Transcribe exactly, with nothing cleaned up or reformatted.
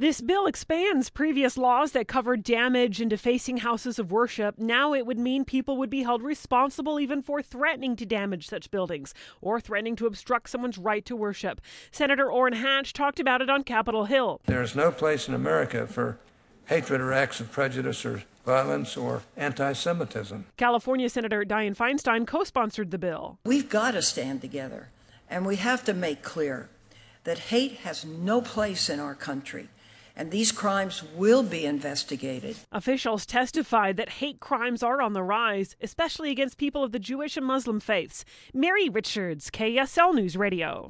This bill expands previous laws that covered damage and defacing houses of worship. Now it would mean people would be held responsible even for threatening to damage such buildings or threatening to obstruct someone's right to worship. Senator Orrin Hatch talked about it on Capitol Hill. There is no place in America for hatred or acts of prejudice or violence or anti-Semitism. California Senator Dianne Feinstein co-sponsored the bill. We've got to stand together, and we have to make clear that hate has no place in our country, and these crimes will be investigated. Officials testified that hate crimes are on the rise, especially against people of the Jewish and Muslim faiths. Mary Richards, K S L News Radio.